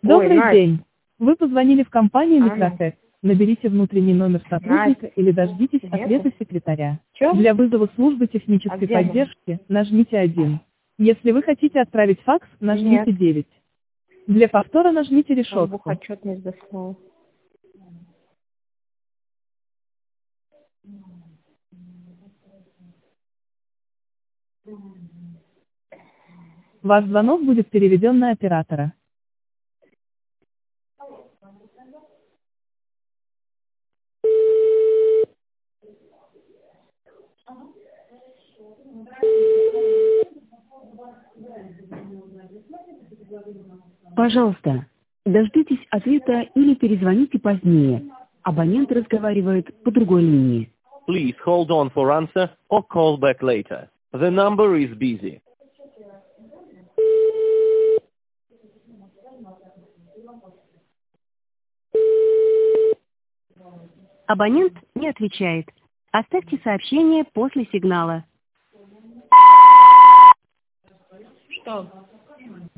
Добрый Настя. день. Вы позвонили в компанию Аня. Микротек. Наберите внутренний номер сотрудника или дождитесь ответа секретаря. Чё? Для вызова службы А технической где мы? поддержки нажмите 1. Если вы хотите отправить факс, нажмите Нет. 9. Для повтора нажмите Он решетку. бухачет не заснул. Ваш звонок будет переведен на оператора. Пожалуйста, дождитесь ответа или перезвоните позднее. Абонент разговаривает по другой линии. Please hold on for answer or call back later. The number is busy. Абонент не отвечает. Оставьте сообщение после сигнала. Что?